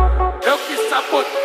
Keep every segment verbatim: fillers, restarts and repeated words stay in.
Eu que sabotei.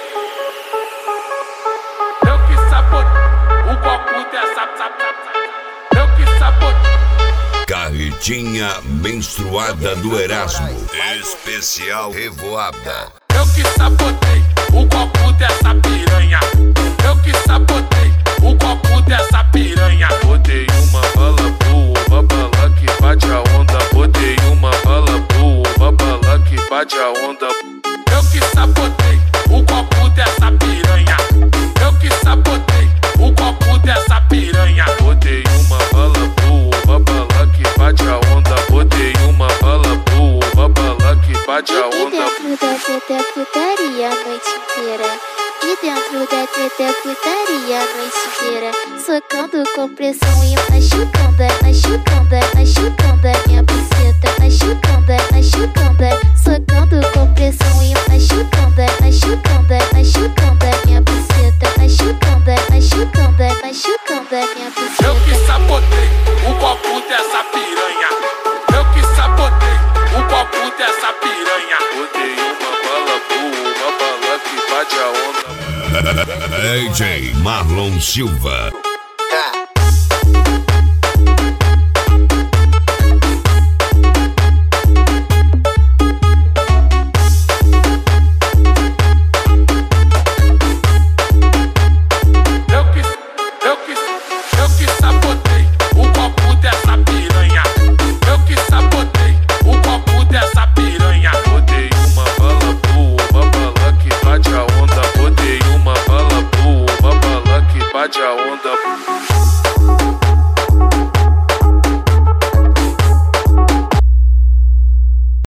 Eu que sabotei o copo dessa. Eu que sabotei. Carretinha menstruada do Erasmo, especial revoada. Eu que sabotei o copo dessa piranha. Eu que sabotei o copo dessa piranha. Botei uma bala boa, uma bala que bate a onda. Botei uma bala boa, uma bala que bate a onda. Eu que sabotei o copo dessa piranha. Eu que sabotei o copo dessa piranha. Botei uma bala boa, uma bala que bate a onda. Botei uma bala boa, uma bala que bate a onda. E dentro da teta é putaria a noite inteira. E dentro da teta é putaria a noite inteira. Socando com pressão e machucando, machucando, machucando a minha buceta. Machucando, machucando, socando com pressão e machucando, machucando, machucando a minha buceta. Machucando, machucando, machucando a minha buceta. Eu que sabotei o copo dessa piranha. Eu que sabotei o copo dessa piranha. Botei uma bala boa, uma bala que bate a onda. D J Marlon Silva.